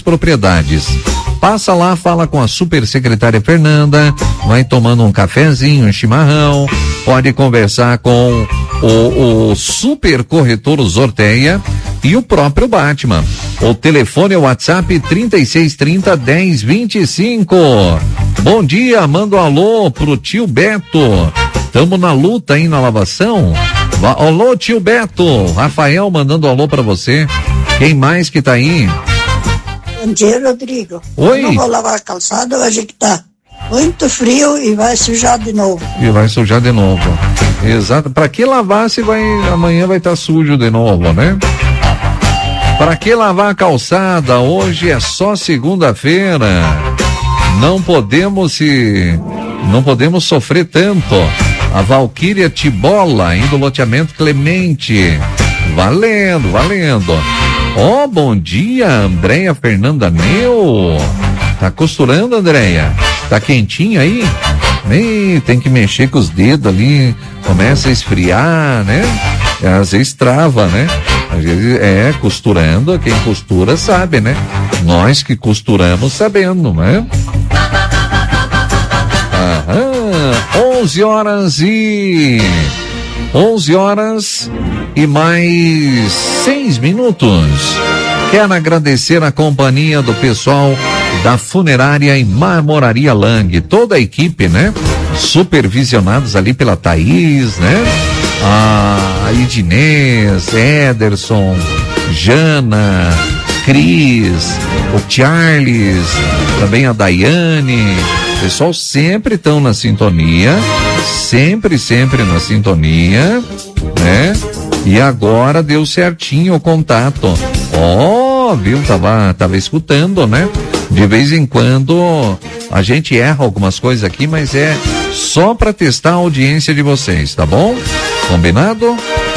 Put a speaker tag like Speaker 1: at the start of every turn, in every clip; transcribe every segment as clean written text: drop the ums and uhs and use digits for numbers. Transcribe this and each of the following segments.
Speaker 1: propriedades. Passa lá, fala com a supersecretária Fernanda, vai tomando um cafezinho, um chimarrão, pode conversar com o super corretor Zorteia e o próprio Batman. O telefone é o WhatsApp 3630-1025. Bom dia, manda um alô pro tio Beto. Tamo na luta aí na lavação. Alô, tio Beto. Rafael mandando alô pra você. Quem mais que tá aí?
Speaker 2: Bom dia, Rodrigo.
Speaker 1: Oi.
Speaker 2: Eu não vou lavar a calçada hoje que tá muito frio e vai sujar de novo.
Speaker 1: Exato. Pra que lavar se amanhã vai estar sujo de novo, né? Pra que lavar a calçada? Hoje é só segunda-feira. Não podemos sofrer tanto. A Valquíria Tibola, indo loteamento Clemente. Valendo. Ó, bom dia, Andréia Fernanda Neu. Tá costurando, Andréia? Tá quentinho aí? Tem que mexer com os dedos ali, começa a esfriar, né? Às vezes trava, né? Às vezes costurando, quem costura sabe, né? Nós que costuramos sabendo, né? 11 horas e mais 6 minutos. Quero agradecer a companhia do pessoal da Funerária e Marmoraria Lang, toda a equipe, né? Supervisionados ali pela Thaís, né? A Idinês, Ederson, Jana, Cris, o Charles, também a Daiane. O pessoal sempre estão na sintonia, sempre na sintonia, né? E agora deu certinho o contato. Viu? Tava escutando, né? De vez em quando a gente erra algumas coisas aqui, mas é só para testar a audiência de vocês, tá bom? Combinado?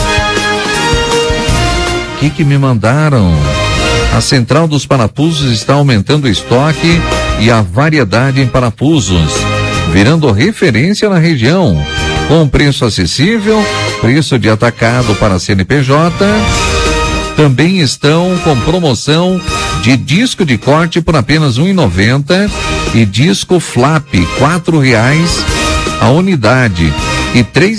Speaker 1: O que me mandaram? A Central dos Parafusos está aumentando o estoque e a variedade em parafusos, virando referência na região, com preço acessível, preço de atacado para CNPJ. Também estão com promoção de disco de corte por apenas R$1,90 e disco flap R$4 a unidade e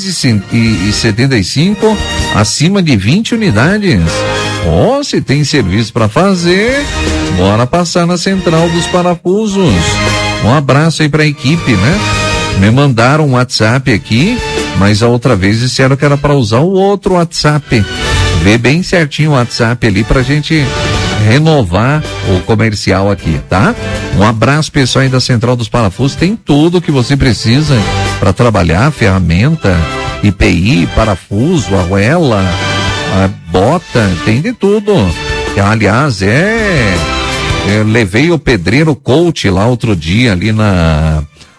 Speaker 1: R$3,75 acima de 20 unidades. Se tem serviço para fazer, bora passar na Central dos Parafusos. Um abraço aí para a equipe, né? Me mandaram um WhatsApp aqui, mas a outra vez disseram que era para usar o outro WhatsApp. Vê bem certinho o WhatsApp ali pra gente renovar o comercial aqui, tá? Um abraço, pessoal aí da Central dos Parafusos. Tem tudo que você precisa para trabalhar, ferramenta, IPI, parafuso, arruela, a bota, tem de tudo. Aliás, eu levei o pedreiro coach lá outro dia ali na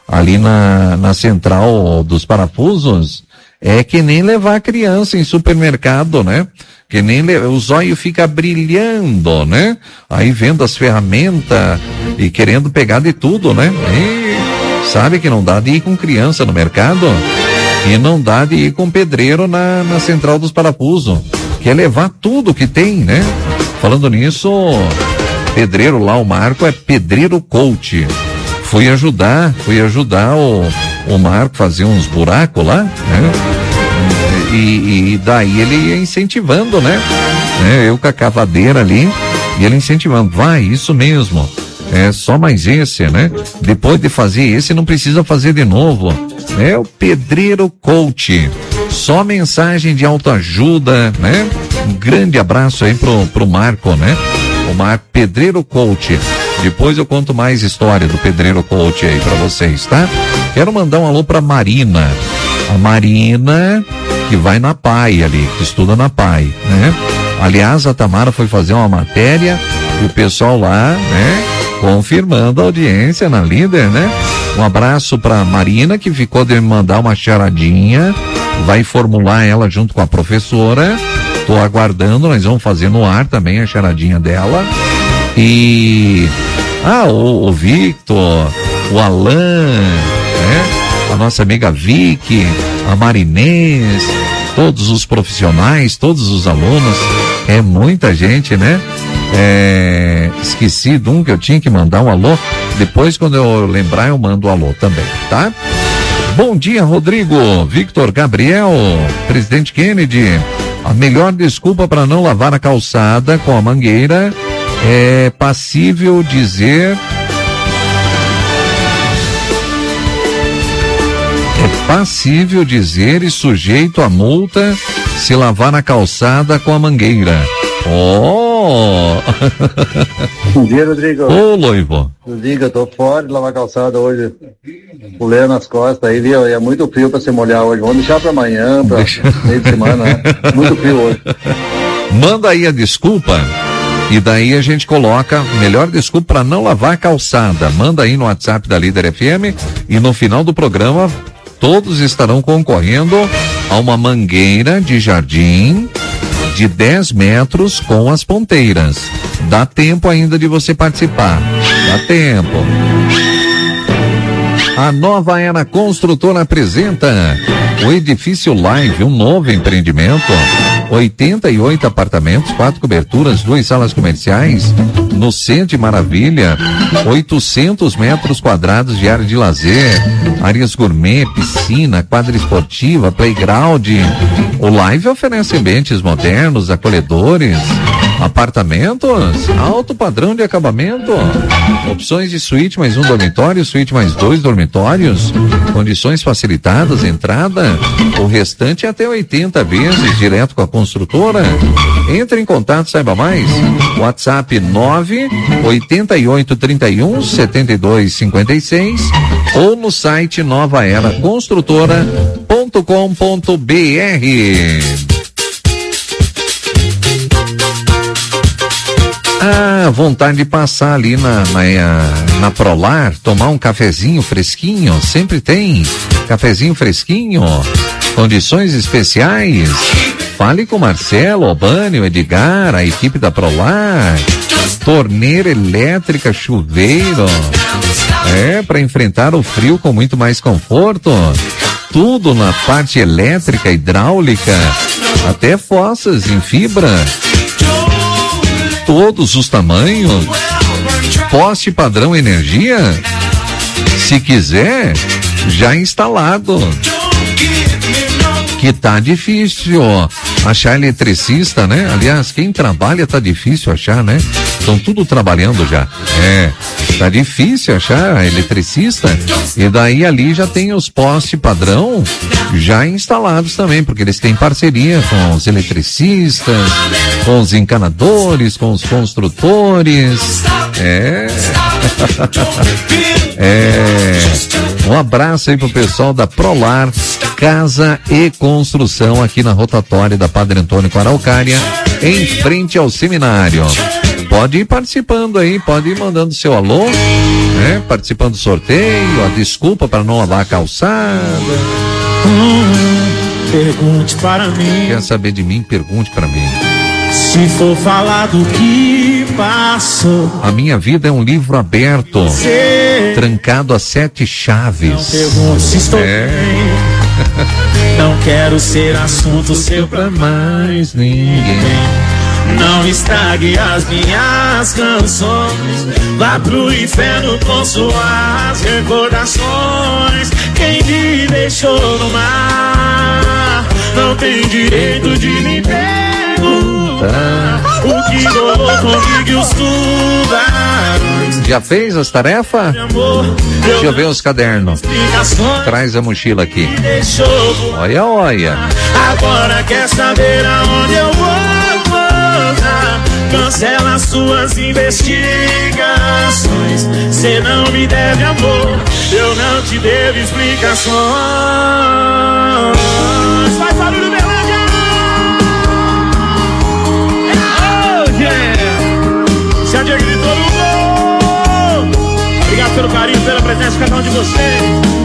Speaker 1: Central dos Parafusos. É que nem levar a criança em supermercado, né? Que nem o zóio fica brilhando, né? Aí vendo as ferramentas e querendo pegar de tudo, né? E sabe que não dá de ir com criança no mercado e não dá de ir com pedreiro na Central dos Parafusos. Quer levar tudo que tem, né? Falando nisso, pedreiro lá, o Marco é pedreiro coach. Fui ajudar o Marco a fazer uns buracos lá, né? E daí ele ia incentivando, né? Eu com a cavadeira ali, e ele incentivando, vai, isso mesmo, é só mais esse, né? Depois de fazer esse, não precisa fazer de novo. É o pedreiro coach, só mensagem de autoajuda, né? Um grande abraço aí pro Marco, né? O Marco, pedreiro coach. Depois eu conto mais história do pedreiro coach aí pra vocês, tá? Quero mandar um alô pra Marina. A Marina, que vai na PAI ali, que estuda na PAI, né? Aliás, a Tamara foi fazer uma matéria e o pessoal lá, né? Confirmando a audiência na líder, né? Um abraço pra Marina, que ficou de me mandar uma charadinha. Vai formular ela junto com a professora. Tô aguardando, nós vamos fazer no ar também a charadinha dela. E o Victor, o Alan, né? A nossa amiga Vicky, a Marinês, todos os profissionais, todos os alunos, é muita gente, né? Esqueci de um que eu tinha que mandar um alô. Depois, quando eu lembrar, eu mando um alô também, tá? Bom dia, Rodrigo. Victor Gabriel, Presidente Kennedy. A melhor desculpa para não lavar a calçada com a mangueira é passível dizer... e sujeito a multa se lavar na calçada com a mangueira.
Speaker 3: Bom dia, Rodrigo.
Speaker 1: Ô, Loivo.
Speaker 3: Rodrigo, eu tô fora de lavar calçada hoje. Pulei nas costas aí, viu? É muito frio pra se molhar hoje. Vamos deixar pra amanhã, pra meio de semana, né? Muito frio hoje.
Speaker 1: Manda aí a desculpa e daí a gente coloca melhor desculpa para não lavar a calçada. Manda aí no WhatsApp da Líder FM e no final do programa todos estarão concorrendo a uma mangueira de jardim de 10 metros com as ponteiras. Dá tempo ainda de você participar. Dá tempo. A Nova Era Construtora apresenta o Edifício Live, um novo empreendimento. 88 apartamentos, 4 coberturas, 2 salas comerciais, no centro de Maravilha, 800 metros quadrados de área de lazer, áreas gourmet, piscina, quadra esportiva, playground. O Live oferece ambientes modernos, acolhedores, apartamentos, alto padrão de acabamento, opções de suíte mais um dormitório, suíte mais 2 dormitórios, condições facilitadas, entrada, o restante até 80 vezes, direto com a construtora. Entre em contato, saiba mais. WhatsApp 988317256 ou no site novaeraconstrutora.com.br. Vontade de passar ali na Prolar, tomar um cafezinho fresquinho, sempre tem cafezinho fresquinho, condições especiais. Fale com Marcelo, Albânio, Edgar, a equipe da Prolar. Torneira elétrica, chuveiro. Para enfrentar o frio com muito mais conforto. Tudo na parte elétrica, hidráulica, até fossas em fibra. Todos os tamanhos, poste padrão energia, se quiser, já instalado. Que tá difícil achar eletricista, né? Aliás, quem trabalha tá difícil achar, né? Estão tudo trabalhando já. Tá difícil achar eletricista. E daí ali já tem os postes padrão já instalados também, porque eles têm parceria com os eletricistas, com os encanadores, com os construtores. Um abraço aí pro pessoal da Prolar Casa e Construção aqui na rotatória da Padre Antônio com Araucária, em frente ao seminário. Pode ir participando aí, pode ir mandando seu alô, participando do sorteio, a desculpa para não lavar a calçada.
Speaker 4: Pergunte para mim.
Speaker 1: Quer saber de mim? Pergunte para mim.
Speaker 4: Se for falar do que passou,
Speaker 1: a minha vida é um livro aberto, trancado a 7 chaves.
Speaker 4: Não pergunte se estou bem. Não quero ser assunto seu pra mais ninguém. Não estrague as minhas canções. Vá pro inferno com suas recordações. Quem me deixou no mar não tem direito de me perguntar o que rolou comigo e os tubarões.
Speaker 1: Já fez as tarefas? Deixa eu ver os cadernos. Traz a mochila aqui. Olha, olha.
Speaker 4: Agora quer saber aonde eu vou? Cancela suas investigações. Cê não me deve amor, eu não te devo explicações. Faz barulho, Berlândia! Oh, yeah! Se a Diego gritou no gol. Obrigado pelo carinho, pela presença de cada um de vocês.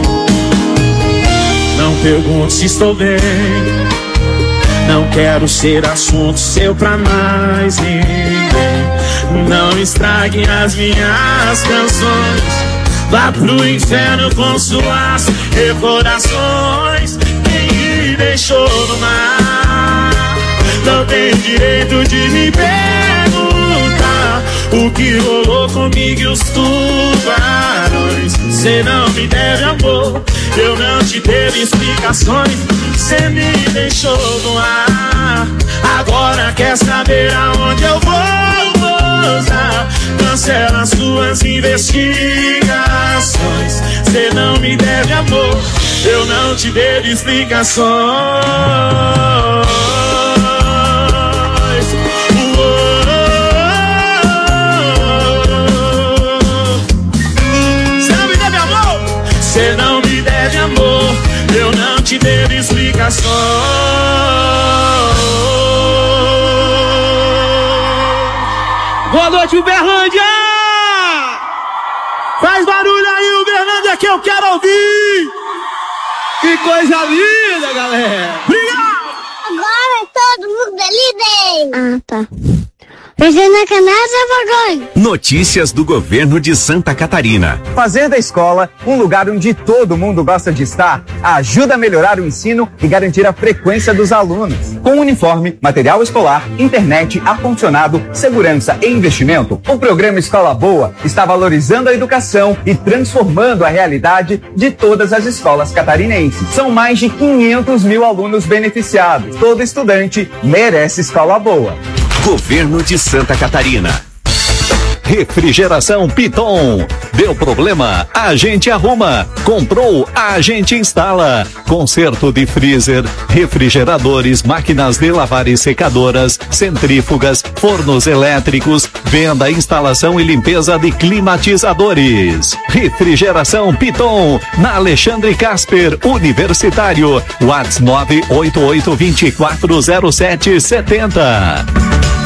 Speaker 4: Não pergunte se estou bem. Não quero ser assunto seu pra mais ninguém. Não estrague as minhas canções. Vá pro inferno com suas recordações. Quem me deixou no mar Não tem direito de me perguntar o que rolou comigo e os tubarões. Cê não me deve amor, eu não te devo explicações. Cê me deixou no ar, agora quer saber aonde eu vou usar. Cancela as suas investigações. Cê não me deve amor, eu não te devo explicações. Cê não me deve amor, eu não te devo explicações.
Speaker 5: Boa noite, Uberlândia! Faz barulho aí, Uberlândia, que eu quero ouvir! Que coisa linda, galera! Obrigado!
Speaker 6: Agora todo mundo é líder! Ah, tá. Fazenda Canasa, Vagões.
Speaker 7: Notícias do governo de Santa Catarina.
Speaker 8: Fazer da escola um lugar onde todo mundo gosta de estar ajuda a melhorar o ensino e garantir a frequência dos alunos. Com uniforme, material escolar, internet, ar-condicionado, segurança e investimento, o programa Escola Boa está valorizando a educação e transformando a realidade de todas as escolas catarinenses. São mais de 500 mil alunos beneficiados. Todo estudante merece escola boa.
Speaker 7: Governo de Santa Catarina. Refrigeração Piton. Deu problema? A gente arruma. Comprou? A gente instala. Conserto de freezer, refrigeradores, máquinas de lavar e secadoras, centrífugas, fornos elétricos, venda, instalação e limpeza de climatizadores. Refrigeração Piton, na Alexandre Casper, Universitário. WhatsApp 988240770.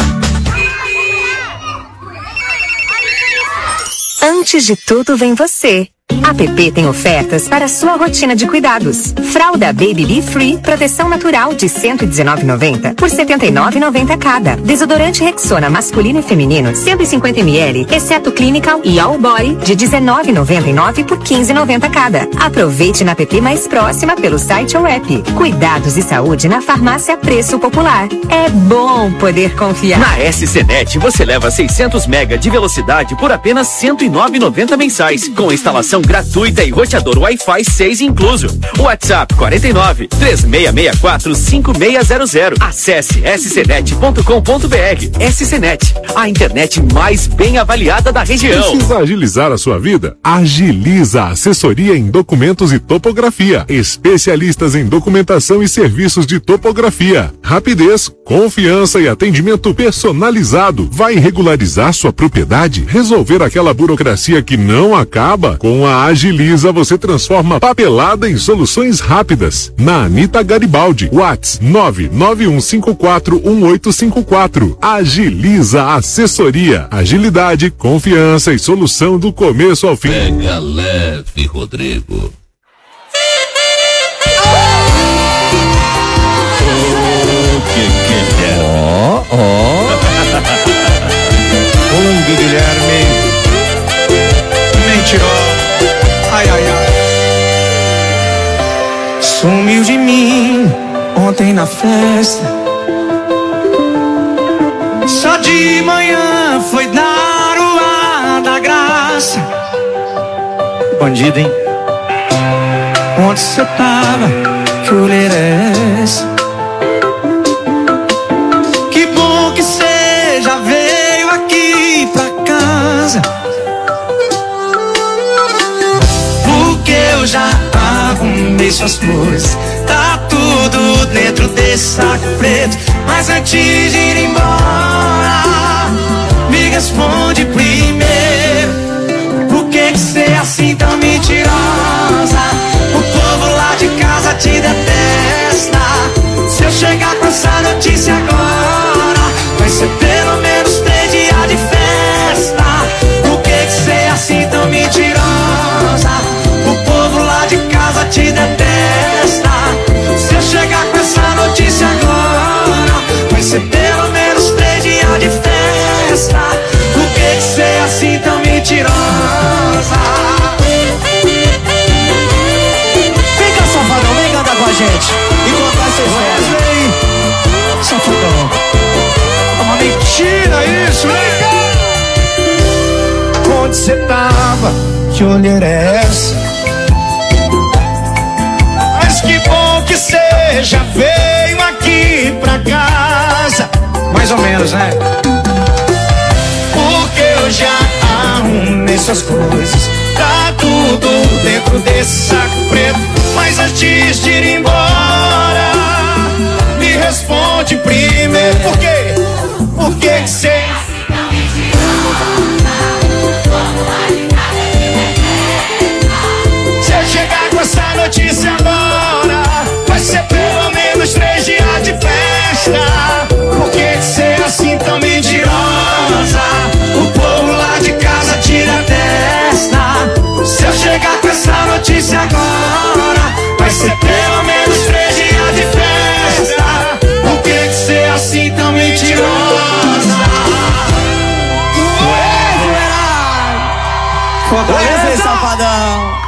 Speaker 9: Antes de tudo vem você. A PP tem ofertas para a sua rotina de cuidados. Fralda Baby Be Free, proteção natural de R$ 119,90 por R$ 79,90 cada. Desodorante Rexona masculino e feminino 150 ml, exceto Clinical e All Body de R$ 19,99 por R$ 15,90 cada. Aproveite na PP mais próxima pelo site ou app. Cuidados e saúde na farmácia Preço Popular. É bom poder confiar.
Speaker 10: Na SCNet você leva 600 MB de velocidade por apenas R$ 109,90 mensais, com instalação gratuita e roteador Wi-Fi 6 incluso. WhatsApp 49 3664 5600. Acesse scnet.com.br. SCNet, a internet mais bem avaliada da região.
Speaker 11: Precisa agilizar a sua vida? Agiliza a assessoria em documentos e topografia. Especialistas em documentação e serviços de topografia. Rapidez, confiança e atendimento personalizado. Vai regularizar sua propriedade? Resolver aquela burocracia que não acaba? Com a Agiliza você transforma papelada em soluções rápidas. Na Anita Garibaldi, WhatsApp 991541854. Agiliza a assessoria, agilidade, confiança e solução do começo ao fim.
Speaker 1: Pega leve, Rodrigo.
Speaker 5: Guilherme mentirou. Ai, ai, ai. Sumiu de mim ontem na festa. Só de manhã foi dar o ar da graça. Bandido, hein? Onde você tava? Que orelha é essa? Que bom que você já veio aqui pra casa, porque eu já arrumei suas coisas. Tá tudo dentro desse saco preto. Mas antes de ir embora, me responde primeiro: por que você é assim tão mentirosa? O povo lá de casa te detesta. Se eu chegar com essa notícia agora, vai ser pelo menos 3 dias de festa. Por que você é assim tão mentirosa? O povo lá de casa te detesta. Se eu chegar com essa notícia agora, vai ser pelo menos 3 dias de festa. Por que você é assim você tava? Que olheira é essa? Mas que bom que você já veio aqui pra casa. Mais ou menos, né? Porque eu já arrumei suas coisas, tá tudo dentro desse saco preto. Mas antes de ir embora, me responde primeiro. Por quê? Por que que você... Se eu chegar com essa notícia agora, vai ser pelo menos 3 dias de festa. Por que que você é assim tão mentirosa? O povo lá de casa tira a testa. Se eu chegar com essa notícia agora, vai ser pelo menos 3 dias de festa. Por que que você é assim tão mentirosa?
Speaker 12: Fortaleza e Safadão.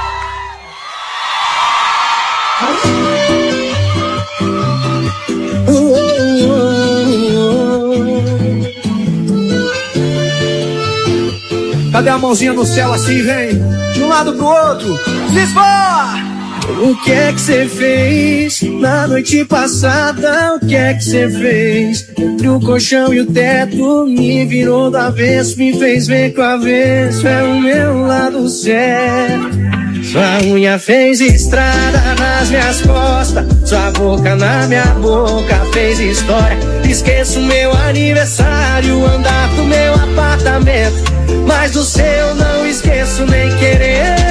Speaker 5: Cadê a mãozinha no céu assim, vem? De um lado pro outro. Lisboa! O que é que você fez na noite passada? O que é que você fez? Entre o colchão e o teto, me virou do avesso, me fez ver que o avesso é o meu lado certo. Sua unha fez estrada nas minhas costas, sua boca na minha boca fez história. Esqueço meu aniversário, andar do meu apartamento, mas do seu não esqueço nem querendo.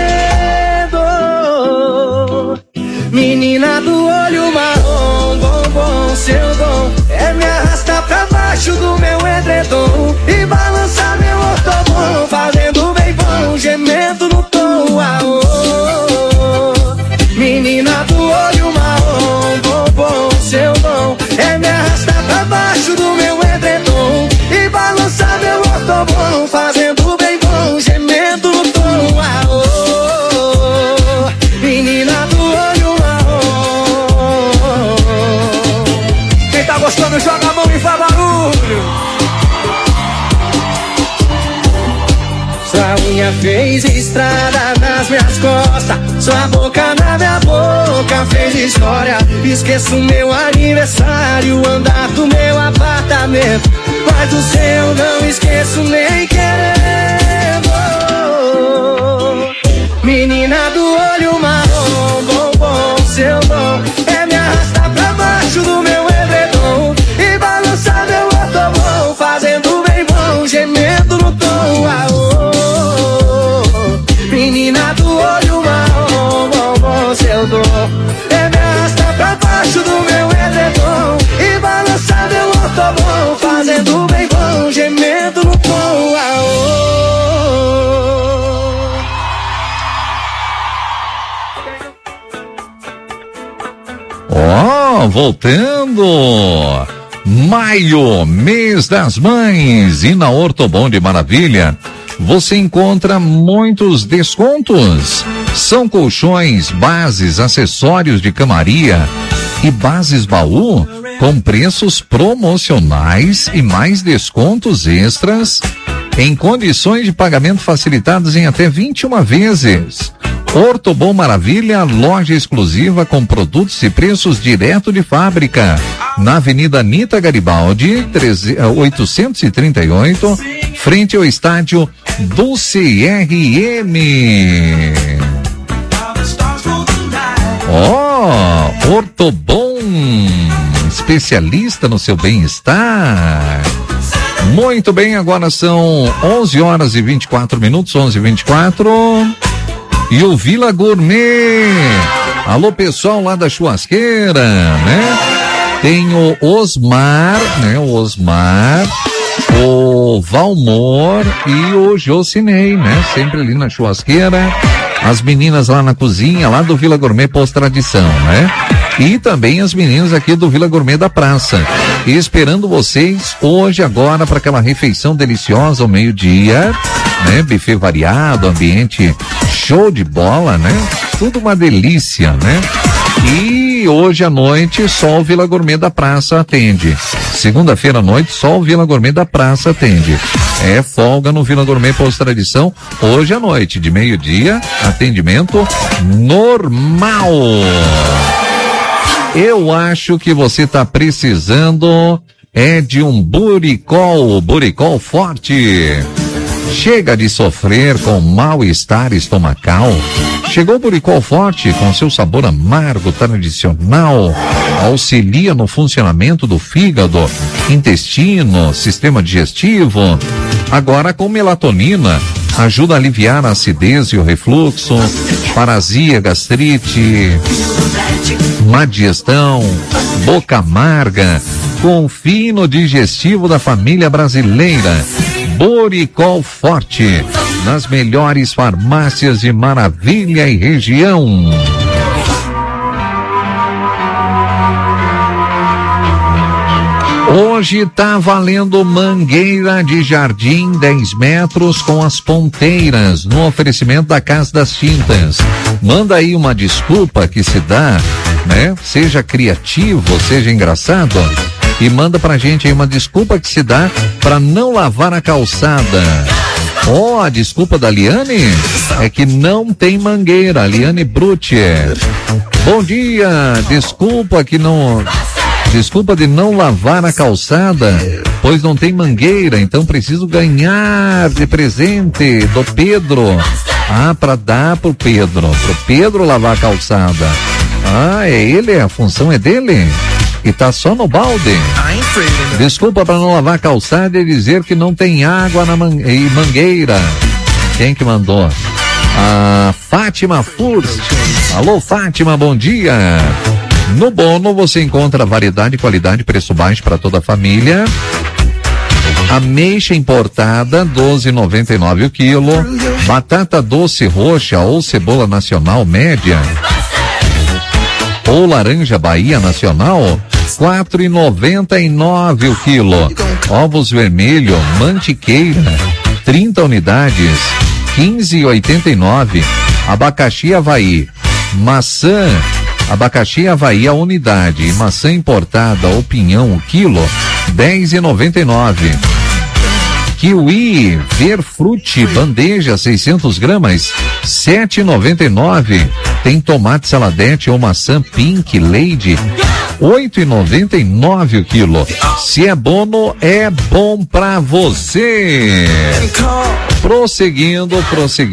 Speaker 5: Menina do olho marrom, bombom, seu dom é me arrastar pra baixo do meu edredom e balançar meu ortobom, fazendo bem bom, gemendo no tom. Menina do olho marrom, bombom, seu dom é me arrastar pra baixo do meu edredom e balançar meu ortobom, fazendo bem bom, gemendo no tom. Menina do olho marrom, quem tá gostando joga a mão e faz barulho. Sua unha fez estrada nas minhas costas, sua boca na minha boca fez história. Esqueço meu aniversário, andar do meu apartamento, mas do seu não esqueço nem querendo. Menina do olho marrom, bombom, seu dom é me arrastar pra baixo do meu edredom e balançar meu ortobom, fazendo bem bom, gemendo no tom. Menina do olho marrom, bombom, seu dom é me arrastar pra baixo do meu edredom e balançar meu ortobom, fazendo bem bom, gemendo no tom.
Speaker 1: Voltando, maio, mês das mães, e na Ortobom de Maravilha você encontra muitos descontos. São colchões, bases, acessórios de camaria e bases baú com preços promocionais e mais descontos extras em condições de pagamento facilitadas em até 21 vezes. Ortobom Maravilha, loja exclusiva com produtos e preços direto de fábrica. Na Avenida Anita Garibaldi, 838, frente ao estádio do CRM. Ortobom, especialista no seu bem-estar. Muito bem, agora são 11 horas e 24 minutos, 11h24. E o Vila Gourmet. Alô, pessoal lá da churrasqueira, né? Tem o Osmar, né? O Osmar, o Valmor e o Jocinei, né? Sempre ali na churrasqueira. As meninas lá na cozinha, lá do Vila Gourmet Pós-Tradição, né? E também as meninas aqui do Vila Gourmet da Praça. E esperando vocês hoje, agora, para aquela refeição deliciosa ao meio-dia, né? Buffet variado, ambiente show de bola, né? Tudo uma delícia, né? E hoje à noite só o Vila Gourmet da Praça atende. Segunda-feira à noite, só o Vila Gourmet da Praça atende. É folga no Vila Gourmet Posto Tradição, hoje à noite, de meio-dia, atendimento normal. Eu acho que você tá precisando de um Buricol forte. Chega de sofrer com mal-estar estomacal. Chegou o Buricol Forte com seu sabor amargo, tradicional, auxilia no funcionamento do fígado, intestino, sistema digestivo. Agora com melatonina, ajuda a aliviar a acidez e o refluxo, paralisia, gastrite, má digestão, boca amarga. Confie no digestivo da família brasileira. Buricol Forte, nas melhores farmácias de Maravilha e região. Hoje tá valendo mangueira de jardim 10 metros com as ponteiras, no oferecimento da Casa das Tintas. Manda aí uma desculpa que se dá, né? Seja criativo, seja engraçado. E manda pra gente aí uma desculpa que se dá pra não lavar a calçada. A desculpa da Liane é que não tem mangueira. Liane Brutier. Bom dia, desculpa de não lavar a calçada, pois não tem mangueira, então preciso ganhar de presente do Pedro. Pra dar pro Pedro lavar a calçada. A função é dele? E tá só no balde. Desculpa para não lavar a calçada e dizer que não tem água na mangueira. Quem que mandou? A Fátima Furst. Alô, Fátima, bom dia. No Bono você encontra variedade, qualidade, preço baixo para toda a família. Ameixa importada, 12,99 o quilo. Batata doce roxa ou cebola nacional média. Ou laranja Bahia Nacional, 4,99 o quilo. Ovos vermelho, mantiqueira, 30 unidades, 15,89. Abacaxi Havaí, abacaxi Havaí a unidade e maçã importada ou pinhão o quilo, 10,99. Kiwi Verfruti bandeja 600 gramas, 7,99. Tem tomate saladete ou maçã Pink Lady, 8,99 o quilo. Se é Bono, é bom pra você. Prosseguindo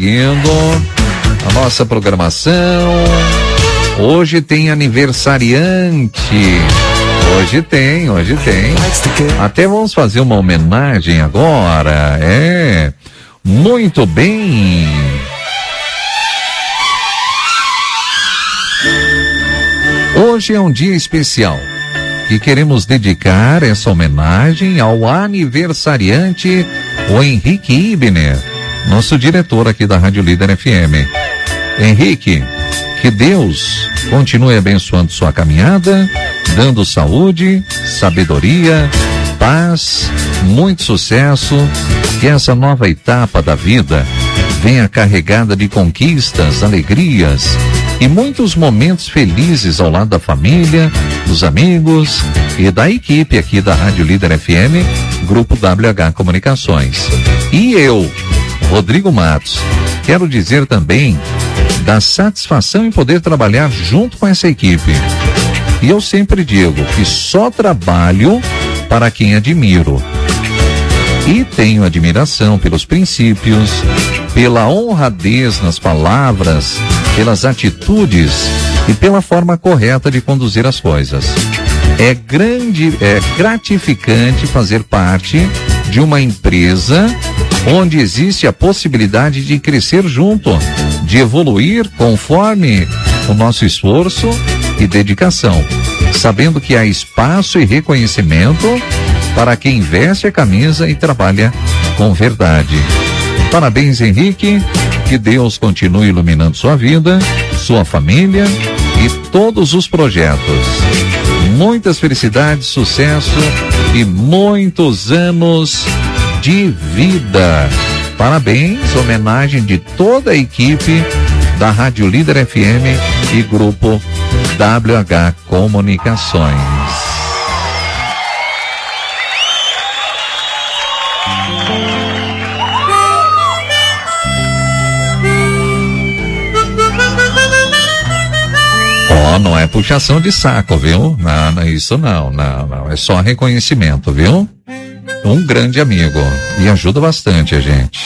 Speaker 1: a nossa programação. Hoje tem aniversariante. Hoje tem. Até vamos fazer uma homenagem agora. Muito bem. Hoje é um dia especial e queremos dedicar essa homenagem ao aniversariante, o Henrique Ibner, nosso diretor aqui da Rádio Líder FM. Henrique, que Deus continue abençoando sua caminhada, dando saúde, sabedoria, paz, muito sucesso, que essa nova etapa da vida venha carregada de conquistas, alegrias e muitos momentos felizes ao lado da família, dos amigos e da equipe aqui da Rádio Líder FM, Grupo WH Comunicações. E eu, Rodrigo Matos, quero dizer também da satisfação em poder trabalhar junto com essa equipe. E eu sempre digo que só trabalho para quem admiro. E tenho admiração pelos princípios, pela honradez nas palavras, pelas atitudes e pela forma correta de conduzir as coisas. É gratificante fazer parte de uma empresa onde existe a possibilidade de crescer junto, de evoluir conforme o nosso esforço e dedicação, sabendo que há espaço e reconhecimento para quem veste a camisa e trabalha com verdade. Parabéns, Henrique, que Deus continue iluminando sua vida, sua família e todos os projetos. Muitas felicidades, sucesso e muitos anos de vida. Parabéns, homenagem de toda a equipe da Rádio Líder FM e Grupo WH Comunicações. Não é puxação de saco, viu? Não, isso não, é só reconhecimento, viu? Um grande amigo e ajuda bastante a gente.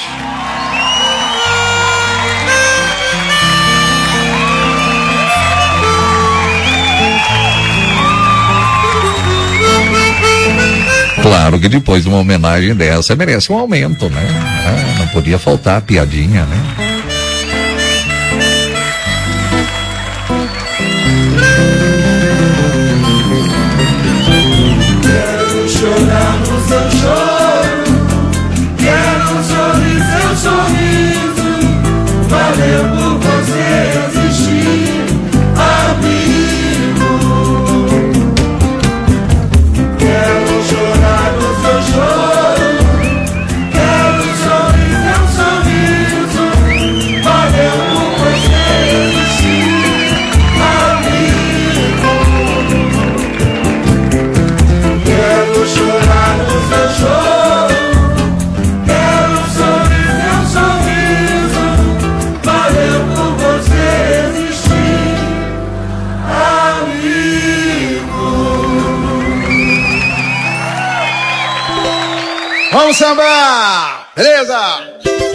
Speaker 1: Claro que depois de uma homenagem dessa merece um aumento, né? Não podia faltar a piadinha, né?
Speaker 4: Quero chorar no seu choro, quero sorrir seu sorriso, valeu por você existir, amigo. Quero chorar no seu choro, quero sorrir seu sorriso, valeu por você existir, amigo. Quero chorar no seu choro, quero sorrir seu sorriso, valeu por você existir, amigo.
Speaker 13: Vamos sambar! Beleza?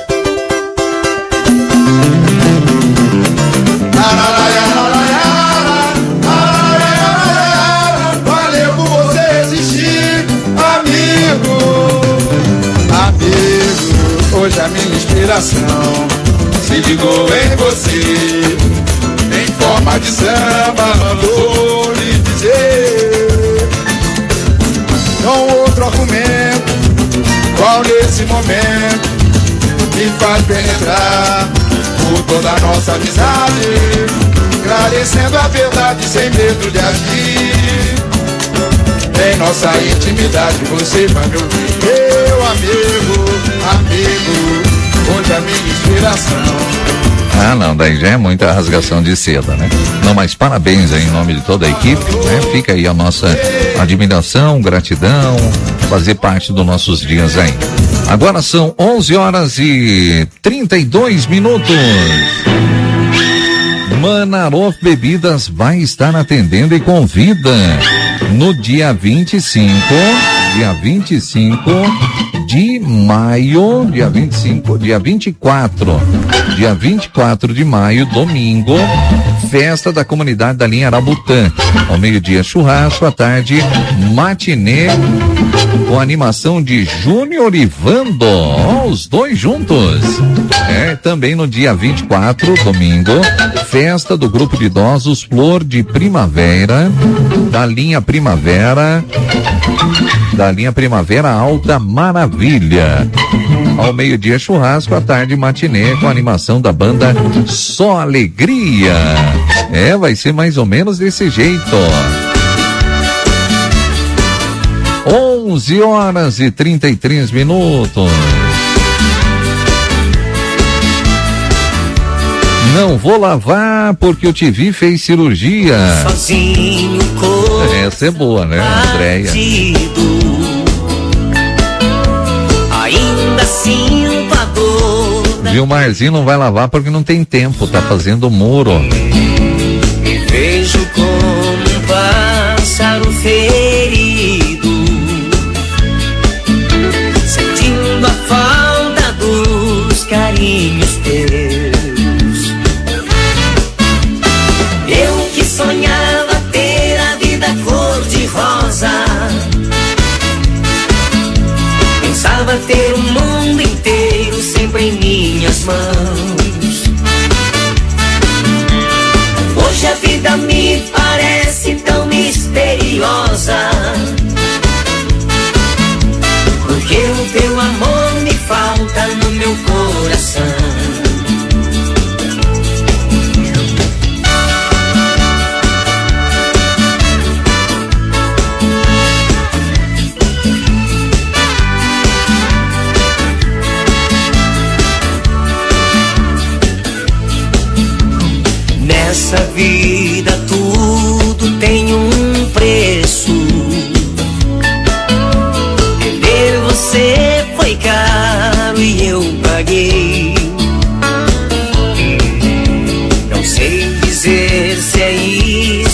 Speaker 13: Valeu por você existir, amigo. Amigo, hoje a minha inspiração se ligou em você, em forma de samba, vou lhe dizer. Com outro argumento, qual nesse momento me faz penetrar por toda a nossa amizade, esclarecendo a verdade sem medo de agir. Em nossa intimidade você vai me ouvir, meu amigo, hoje a minha inspiração.
Speaker 1: Não, daí já é muita rasgação de seda, né? Não, mas parabéns aí em nome de toda a equipe, né? Fica aí a nossa admiração, gratidão, fazer parte dos nossos dias aí. Agora são 11h32. Manaroff Bebidas vai estar atendendo e convida no dia 25 de maio, dia 24 de maio, domingo, festa da comunidade da linha Arabutã. Ao meio-dia, churrasco, à tarde, matinê, com animação de Júnior e Vando, os dois juntos. Também no dia 24, domingo, festa do grupo de idosos Flor de Primavera, da linha Primavera Alta Maravilha. Ao meio-dia, churrasco, à tarde, matinê, com a animação da banda Só Alegria. Vai ser mais ou menos desse jeito. 11h33. Não vou lavar porque o TV fez cirurgia.
Speaker 5: Sozinho,
Speaker 1: essa é boa, né, Andréia?
Speaker 5: Ainda sinto a dor.
Speaker 1: Gilmarzinho não vai lavar porque não tem tempo, tá fazendo muro.
Speaker 5: Me vejo como um pássaro ferido, sentindo a falta dos carinhos teus. Eu que sonhava ter a vida cor-de-rosa, pensava ter o mundo inteiro sempre em minhas mãos. Hoje a vida me parece tão misteriosa, porque o teu amor me falta no meu coração. Nessa vida tudo tem um preço. Perder você foi caro e eu paguei. Não sei dizer se é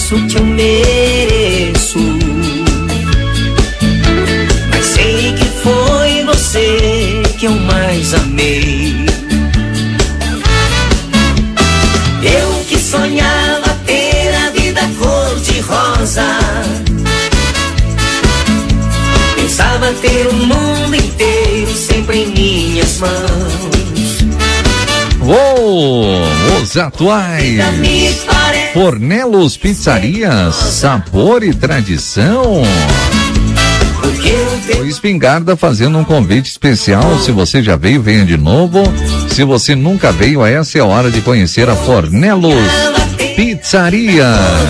Speaker 5: ter o mundo inteiro sempre em minhas mãos.
Speaker 1: Os atuais Fornelos Pizzarias, sabor e tradição. O Espingarda fazendo um convite especial. Se você já veio, venha de novo. Se você nunca veio, essa é a hora de conhecer a Fornelos Pizzaria.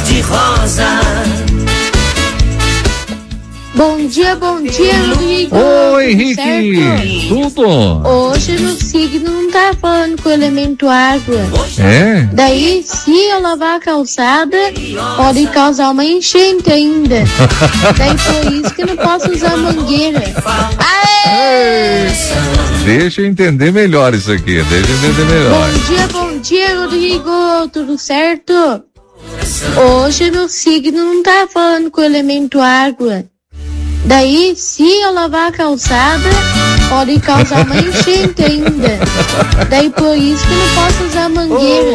Speaker 14: Bom dia, Rodrigo.
Speaker 1: Oi, Henrique. Tudo?
Speaker 14: Hoje no signo não tá falando com o elemento água.
Speaker 1: É?
Speaker 14: Daí, se eu lavar a calçada, pode causar uma enchente ainda. Daí, por isso que eu não posso usar mangueira. Aê!
Speaker 1: Deixa eu entender melhor isso aqui.
Speaker 14: Bom dia, Rodrigo. Tudo certo? Hoje no signo não tá falando com o elemento água. Daí, se eu lavar a calçada, pode causar uma enchente ainda. Daí, por isso que eu não posso usar mangueira.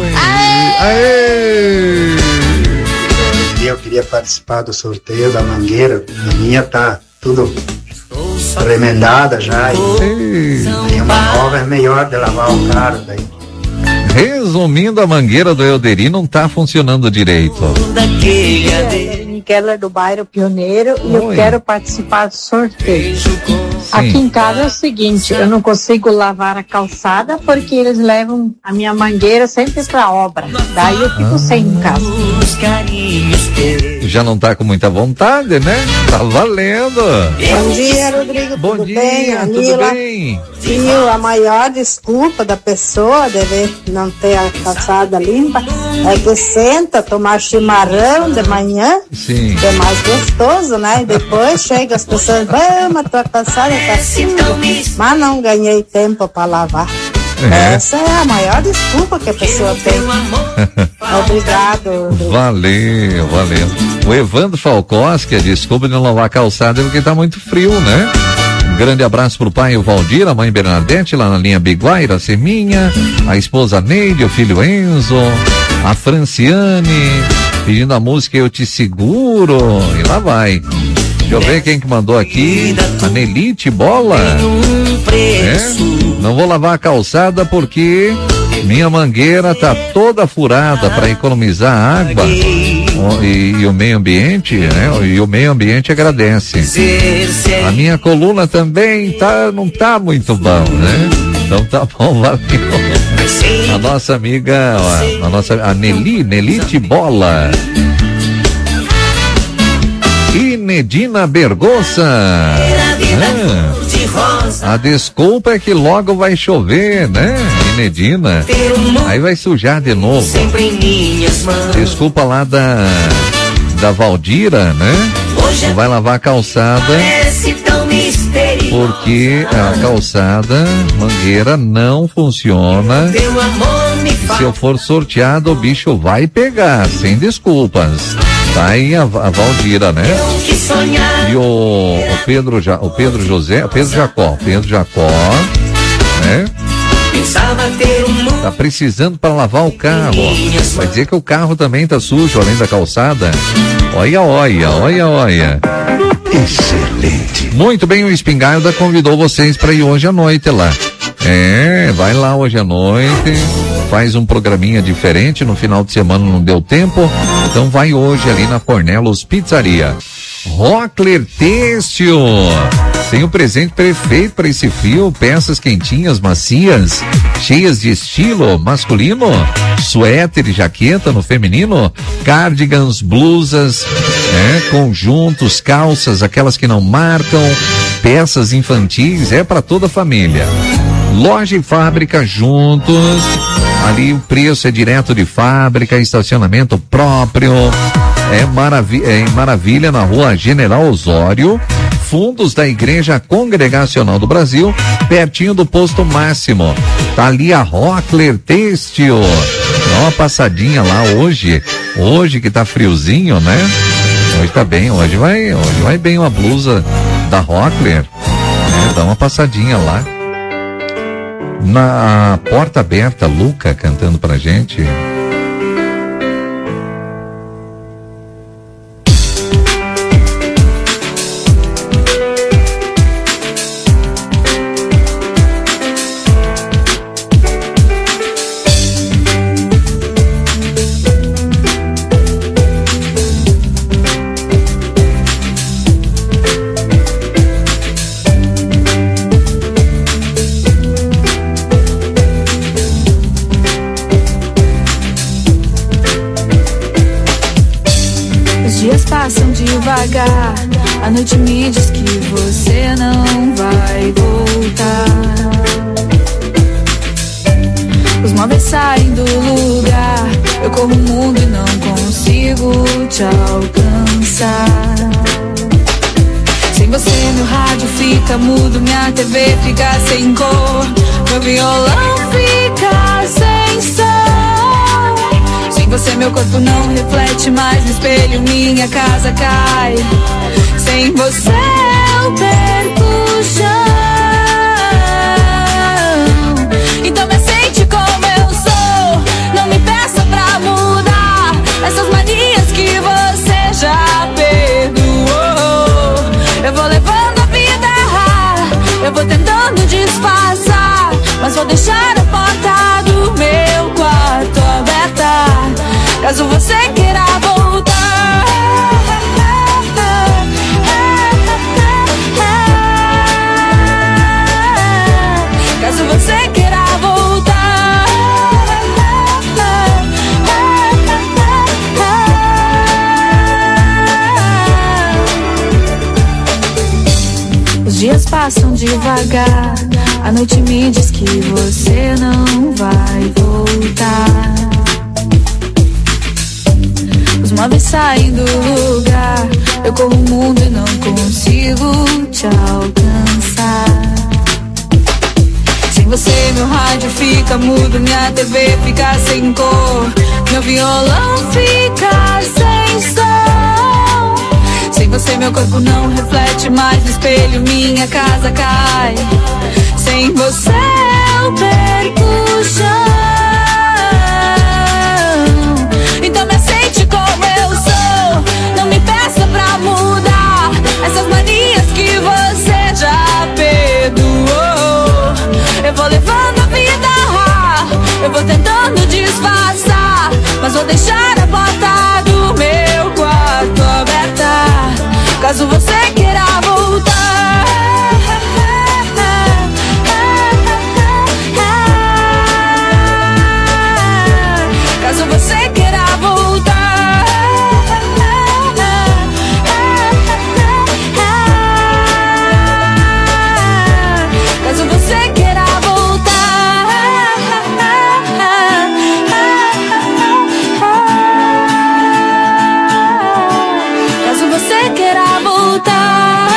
Speaker 1: Aê!
Speaker 15: Eu queria participar do sorteio da mangueira. A minha tá tudo remendada já. E uma nova é melhor de lavar o carro daí.
Speaker 1: Resumindo, a mangueira do Elderi não tá funcionando direito.
Speaker 16: Keller do bairro Pioneiro. E eu quero participar do sorteio. Aqui em casa é o seguinte, eu não consigo lavar a calçada porque eles levam a minha mangueira sempre pra obra. Daí eu fico sem em casa.
Speaker 1: Já não tá com muita vontade, né? Tá valendo.
Speaker 17: Bom dia, Rodrigo.
Speaker 1: Bom
Speaker 17: tudo
Speaker 1: dia,
Speaker 17: bem?
Speaker 1: tudo bem?
Speaker 17: Viu, a maior desculpa da pessoa deve não ter a calçada limpa é que senta tomar chimarrão de manhã,
Speaker 1: sim,
Speaker 17: que é mais gostoso, né? E depois chega as pessoas, mas tua calçada tá suja, mas não ganhei tempo para lavar. Essa é a maior desculpa que a pessoa tem. Obrigado.
Speaker 1: Valeu. O Evandro Falcoski, a desculpa de não lavar a calçada é porque tá muito frio, né? Um grande abraço pro pai, o Valdir, a mãe Bernadette, lá na linha Biguaira, a Seminha, a esposa Neide, o filho Enzo, a Franciane, pedindo a música Eu Te Seguro, e lá vai. Deixa eu ver quem que mandou aqui. A Nelite Bola. Não vou lavar a calçada porque minha mangueira tá toda furada para economizar água e o meio ambiente, né? E o meio ambiente agradece. A minha coluna também não tá muito bom, né? Então tá bom, valeu. A nossa amiga, a Nelite Bola. Inedina Bergossa. A desculpa é que logo vai chover, né, Inedina? Aí vai sujar de novo. Desculpa lá da Valdira, né? Não vai lavar a calçada porque a calçada, mangueira, não funciona. Se eu for sorteado, o bicho vai pegar, sem desculpas. Tá aí a Valdira, né? E o Pedro Jacó, né? Tá precisando para lavar o carro. Vai dizer que o carro também tá sujo, além da calçada. Olha. Excelente. Muito bem, o Espingarda convidou vocês para ir hoje à noite lá. Vai lá hoje à noite. Faz um programinha diferente, no final de semana não deu tempo, então vai hoje ali na Fornelos Pizzaria. Rockler Têxtil, tem um presente perfeito para esse frio, peças quentinhas, macias, cheias de estilo masculino, suéter e jaqueta no feminino, cardigans, blusas, conjuntos, calças, aquelas que não marcam, peças infantis, para toda a família. Loja e fábrica juntos. Ali o preço é direto de fábrica, estacionamento próprio. É maravilha na Rua General Osório, fundos da Igreja Congregacional do Brasil, pertinho do Posto Máximo. Tá ali a Rockler Têxtil. Dá uma passadinha lá hoje que tá friozinho, né? Hoje tá bem, hoje vai bem uma blusa da Rockler. Dá uma passadinha lá. Na porta aberta, Luca cantando pra gente.
Speaker 18: passam devagar. A noite me diz que você não vai voltar. Os móveis saem do lugar. Eu corro o mundo e não consigo te alcançar. Sem você meu rádio fica mudo, minha TV fica sem cor, meu violão fica sem som. Sem você meu corpo não reflete mais no espelho, minha casa cai. Sem você eu perco o chão. Então me aceite como eu sou, não me peça pra mudar essas manias que você já perdoou. Eu vou levando a vida, eu vou tentando disfarçar, mas vou deixar a porta do meu quarto aberta, caso você queira voltar. Caso você queira voltar. Os dias passam devagar. A noite me diz que você não vai voltar. Os móveis saem do lugar. Eu corro o mundo e não consigo te alcançar. Sem você meu rádio fica mudo, minha TV fica sem cor, meu violão fica sem som. Sem você meu corpo não reflete mais no espelho, minha casa cai. Sem você eu perco o chão. Então me aceite como eu sou, não me peça pra mudar essas manias que você já perdoou. Eu vou levando a vida, eu vou tentando disfarçar, mas vou deixar a porta do meu quarto aberta, caso você queira voltar. Caso você queira voltar. Caso você queira voltar. Caso você queira voltar.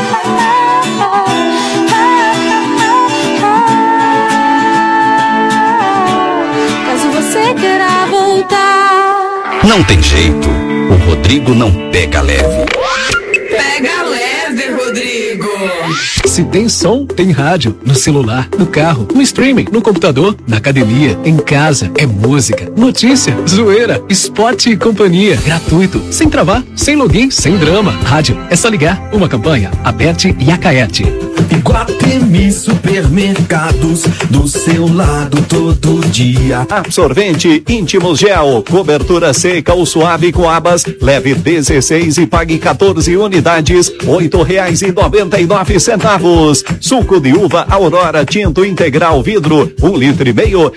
Speaker 18: Caso você queira voltar.
Speaker 7: Não tem jeito, o Rodrigo não pega leve.
Speaker 18: Pega leve, Rodrigo.
Speaker 19: Se tem som, tem rádio. No celular, no carro, no streaming, no computador, na academia, em casa. É música, notícia, zoeira, esporte e companhia. Gratuito, sem travar, sem login, sem drama. Rádio, é só ligar. Uma campanha, Aperte e Acaete.
Speaker 4: Iguatemi Supermercados, do seu lado todo dia.
Speaker 7: Absorvente Íntimos Gel, cobertura seca ou suave com abas, leve 16 e pague 14 unidades, R$8,99. Suco de uva Aurora Tinto Integral Vidro, 1,5 litro,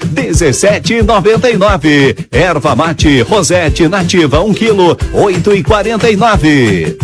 Speaker 7: R$17,99. Erva mate Rosete Nativa, 1 quilo, R$8,49.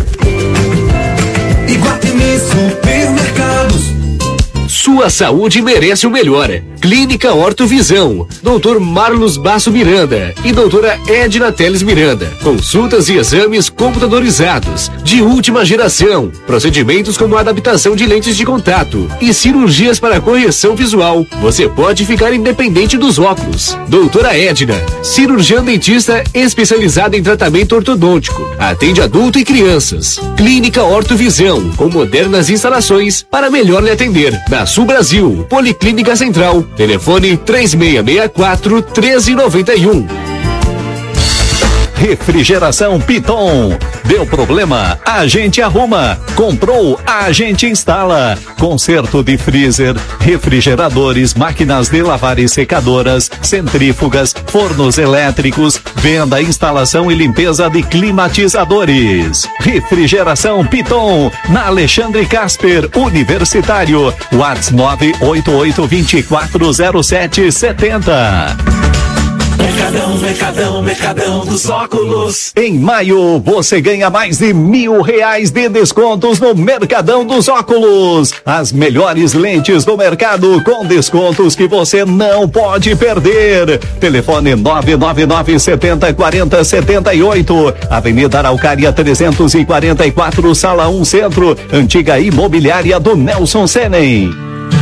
Speaker 4: Iguatemi Supermercados.
Speaker 20: Sua saúde merece o melhor. Clínica Ortovisão, Dr. Marlos Basso Miranda e doutora Edna Teles Miranda. Consultas e exames computadorizados, de última geração. Procedimentos como adaptação de lentes de contato e cirurgias para correção visual. Você pode ficar independente dos óculos. Doutora Edna, cirurgiã dentista especializada em tratamento ortodôntico. Atende adulto e crianças. Clínica Ortovisão, com modernas instalações para melhor lhe atender. Na Sul Brasil, Policlínica Central. Telefone 3664-1391.
Speaker 7: Refrigeração Piton. Deu problema? A gente arruma. Comprou? A gente instala. Conserto de freezer, refrigeradores, máquinas de lavar e secadoras, centrífugas, fornos elétricos, venda, instalação e limpeza de climatizadores. Refrigeração Piton, na Alexandre Casper, Universitário. WhatsApp 988240770.
Speaker 10: Mercadão dos óculos.
Speaker 7: Em maio, você ganha mais de R$1.000 de descontos no Mercadão dos Óculos. As melhores lentes do mercado com descontos que você não pode perder. Telefone 999-70-40-78. Avenida Araucária 344, Sala 1 Centro. Antiga Imobiliária do Nelson Senem.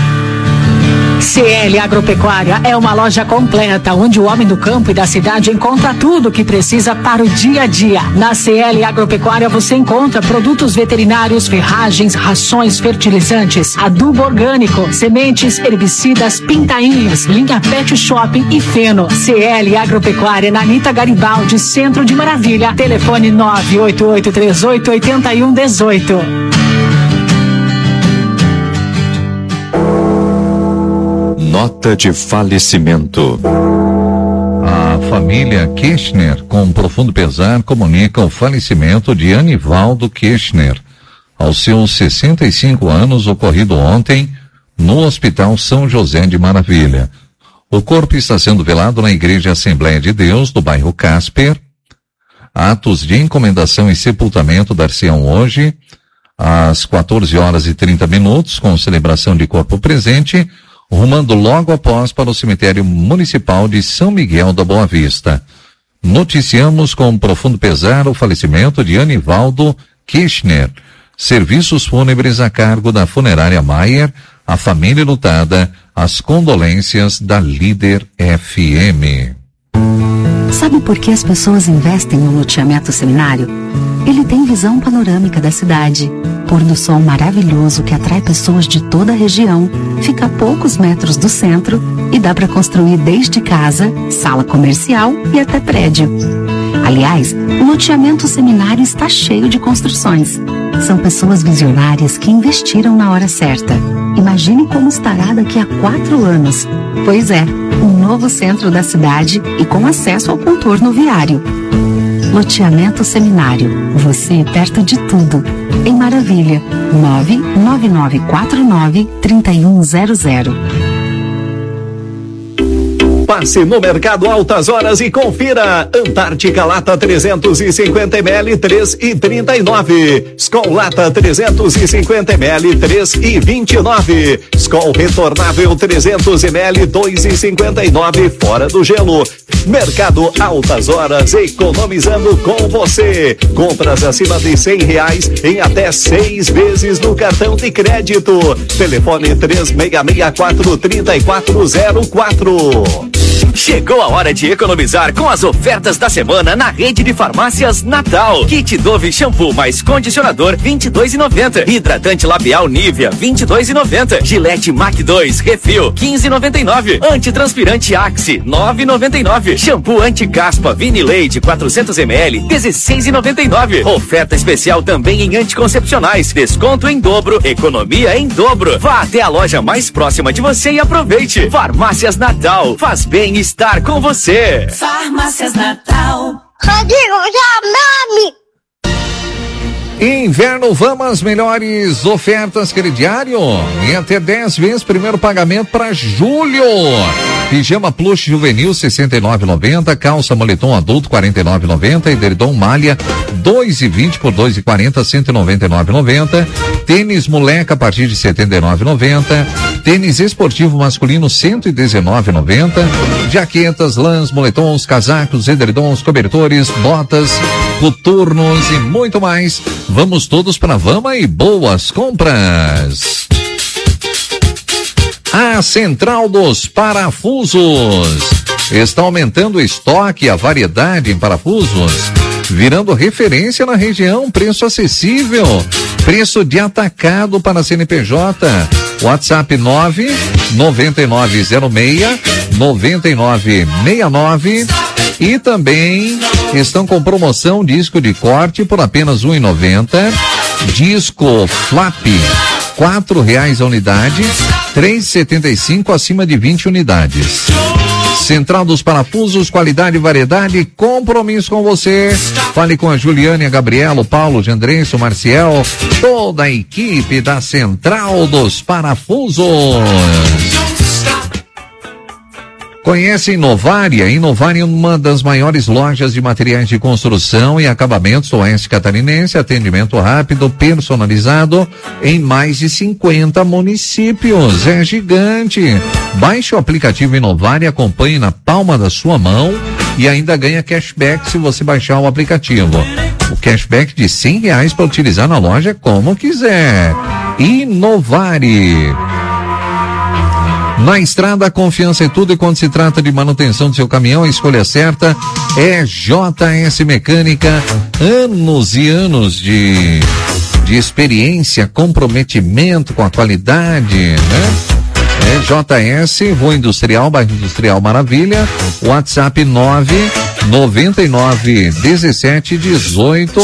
Speaker 21: CL Agropecuária é uma loja completa, onde o homem do campo e da cidade encontra tudo o que precisa para o dia a dia. Na CL Agropecuária você encontra produtos veterinários, ferragens, rações, fertilizantes, adubo orgânico, sementes, herbicidas, pintainhos, linha Pet Shop e feno. CL Agropecuária na Anita Garibaldi, Centro de Maravilha. Telefone 988388118.
Speaker 7: Nota de falecimento.
Speaker 1: A família Kirchner, com profundo pesar, comunica o falecimento de Anivaldo Kirchner, aos seus 65 anos, ocorrido ontem no Hospital São José de Maravilha. O corpo está sendo velado na Igreja Assembleia de Deus, do bairro Casper. Atos de encomendação e sepultamento dar-se-ão hoje, às 14h30, com celebração de corpo presente, rumando logo após para o cemitério municipal de São Miguel da Boa Vista. Noticiamos com profundo pesar o falecimento de Anivaldo Kirchner. Serviços fúnebres a cargo da Funerária Maier, a família lutada, as condolências da Líder FM.
Speaker 22: Sabe por que as pessoas investem no loteamento Seminário? Ele tem visão panorâmica da cidade, pôr do sol maravilhoso que atrai pessoas de toda a região, fica a poucos metros do centro e dá para construir desde casa, sala comercial e até prédio. Aliás, o loteamento Seminário está cheio de construções. São pessoas visionárias que investiram na hora certa. Imagine como estará daqui a 4 anos. Pois é, um novo centro da cidade e com acesso ao contorno viário. Loteamento Seminário, você perto de tudo. Em Maravilha, 99949-3100.
Speaker 7: Passe no Mercado Altas Horas e confira. Antártica Lata 350ml 3,39. Skol Lata 350ml 3,29. Skol Retornável 300ml 2,59 fora do gelo. Mercado Altas Horas, economizando com você. Compras acima de R$100 em até 6 vezes no cartão de crédito. Telefone 3664-3404.
Speaker 10: Chegou a hora de economizar com as ofertas da semana na rede de farmácias Natal. Kit Dove shampoo mais condicionador, R$22,90. Hidratante labial Nivea, R$22,90. Gillette Mac 2 Refil, R$15,99. Antitranspirante Axe, R$9,99. Shampoo anti-caspa Vinilade 400ml, R$16,99. Oferta especial também em anticoncepcionais. Desconto em dobro, economia em dobro. Vá até a loja mais próxima de você e aproveite. Farmácias Natal, faz bem estar com você.
Speaker 18: Farmácias Natal.
Speaker 6: Rodrigo, já nome.
Speaker 1: Inverno Vamos, melhores ofertas crediário e até 10 vezes primeiro pagamento para julho. Pijama plush juvenil 69,90, calça moletom adulto 49,90, edredom malha 2,20 por 2,40, 199,90. Tênis moleca a partir de 79,90. Tênis esportivo masculino 119,90. Jaquetas, lãs, moletons, casacos, edredons, cobertores, botas, coturnos e muito mais. Vamos todos para Vama e boas compras. A Central dos Parafusos está aumentando o estoque e a variedade em parafusos, virando referência na região, preço acessível, preço de atacado para CNPJ. WhatsApp 99906-9969 e também estão com promoção disco de corte por apenas R$1,90, disco flap R$4 a unidade, R$3,75 acima de 20 unidades. Central dos Parafusos, qualidade, variedade, compromisso com você. Fale com a Juliane, a Gabriela, o Paulo, o Gendrenço, o Marcial, toda a equipe da Central dos Parafusos. Conhece Inovária? Inovária é uma das maiores lojas de materiais de construção e acabamentos do Oeste Catarinense, atendimento rápido, personalizado em mais de 50 municípios. É gigante. Baixe o aplicativo Inovária, acompanhe na palma da sua mão e ainda ganha cashback se você baixar o aplicativo. O cashback de R$100 para utilizar na loja como quiser. Inovare. Na estrada, confiança é tudo, e quando se trata de manutenção do seu caminhão, a escolha certa é JS Mecânica. Anos e anos de experiência, comprometimento com a qualidade, né? É JS, Rua Industrial, Bairro Industrial Maravilha, WhatsApp 999 17 18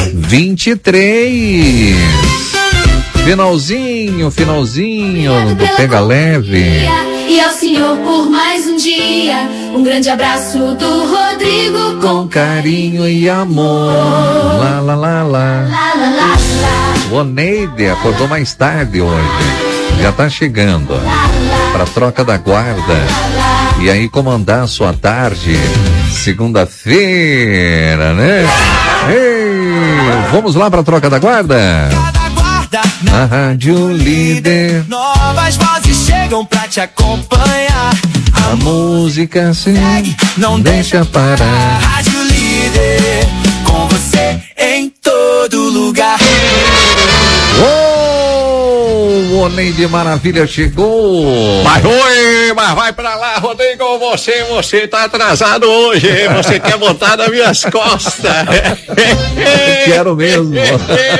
Speaker 1: 23. Finalzinho do Pega Leve.
Speaker 18: E ao senhor por mais um dia. Um grande abraço do Rodrigo
Speaker 1: com carinho e amor. Lá, lá, lá, lá. O Neide acordou mais tarde hoje. Já tá chegando pra troca da guarda. E aí comandar a sua tarde, segunda-feira, né? Ei, vamos lá pra troca da guarda? A Rádio Líder.
Speaker 5: Novas vozes chegam pra te acompanhar.
Speaker 1: A música sim, não deixa parar.
Speaker 5: Rádio Líder, com você em todo lugar.
Speaker 1: O Neide Maravilha chegou.
Speaker 7: Mas vai pra lá, Rodrigo, você tá atrasado hoje, você quer botar nas minhas costas.
Speaker 1: Quero mesmo.
Speaker 7: Meu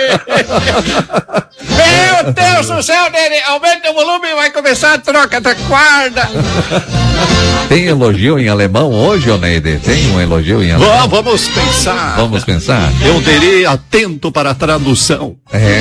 Speaker 7: Deus do céu, Neide, aumenta o volume e vai começar a troca da guarda.
Speaker 1: Tem elogio em alemão hoje, ô Neide? Tem um elogio em alemão?
Speaker 7: Vamos pensar.
Speaker 1: Vamos pensar?
Speaker 7: Eu direi atento para a tradução.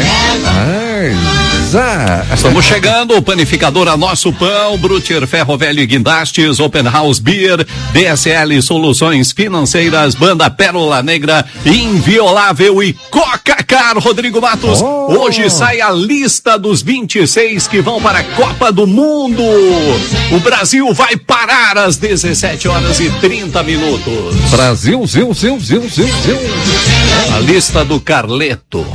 Speaker 7: Estamos chegando, panificadora Nosso Pão, Brutier Ferro Velho e Guindastes, Open House Beer, DSL Soluções Financeiras, Banda Pérola Negra, Inviolável e Coca-Car. Rodrigo Matos, hoje sai a lista dos 26 que vão para a Copa do Mundo. O Brasil vai parar às 17h30.
Speaker 1: Brasil, zil.
Speaker 7: A lista do Carleto.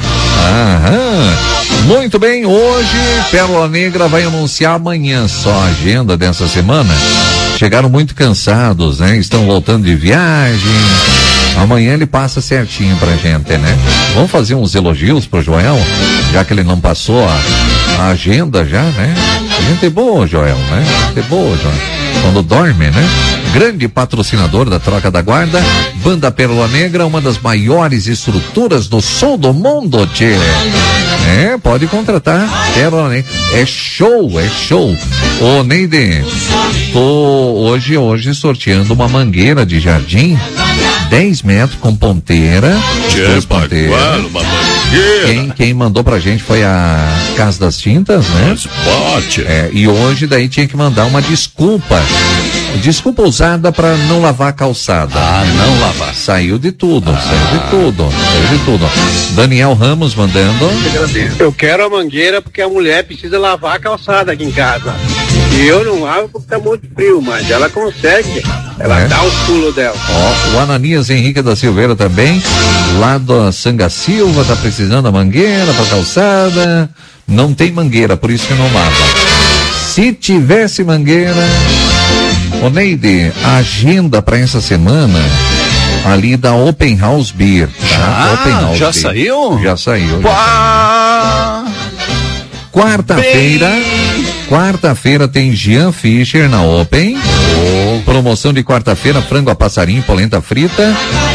Speaker 1: Muito bem, hoje Pérola Negra vai anunciar amanhã só a agenda dessa semana. Chegaram muito cansados, né? Estão voltando de viagem. Amanhã ele passa certinho pra gente, né? Vamos fazer uns elogios pro Joel, já que ele não passou a agenda já, né? A gente é boa, Joel, né? A gente é boa, Joel. Quando dorme, né? Grande patrocinador da troca da guarda, Banda Pérola Negra, uma das maiores estruturas do som do mundo, tchê. Pode contratar Pérola Negra. É show. Ô, Neide, tô hoje sorteando uma mangueira de jardim, 10 metros com ponteira. Quem mandou pra gente foi a Casa das Tintas, né? E hoje daí tinha que mandar uma desculpa usada pra não lavar a calçada.
Speaker 7: Não lavar.
Speaker 1: Saiu de tudo. Daniel Ramos mandando.
Speaker 2: Eu quero a mangueira porque a mulher precisa lavar a calçada aqui em casa. E eu não lavo porque tá muito frio, mas ela consegue. Ela dá os pulos dela.
Speaker 1: O Ananias Henrique da Silveira também, lá da Sanga Silva, tá precisando da mangueira pra calçada. Não tem mangueira, por isso que não lava. Se tivesse mangueira. Ô Neide, a agenda pra essa semana ali da Open House Beer, tá?
Speaker 7: Open House Beer. Saiu?
Speaker 1: Já saiu. Quarta-feira tem Jean Fischer na Open. Promoção de quarta-feira, frango a passarinho, polenta frita,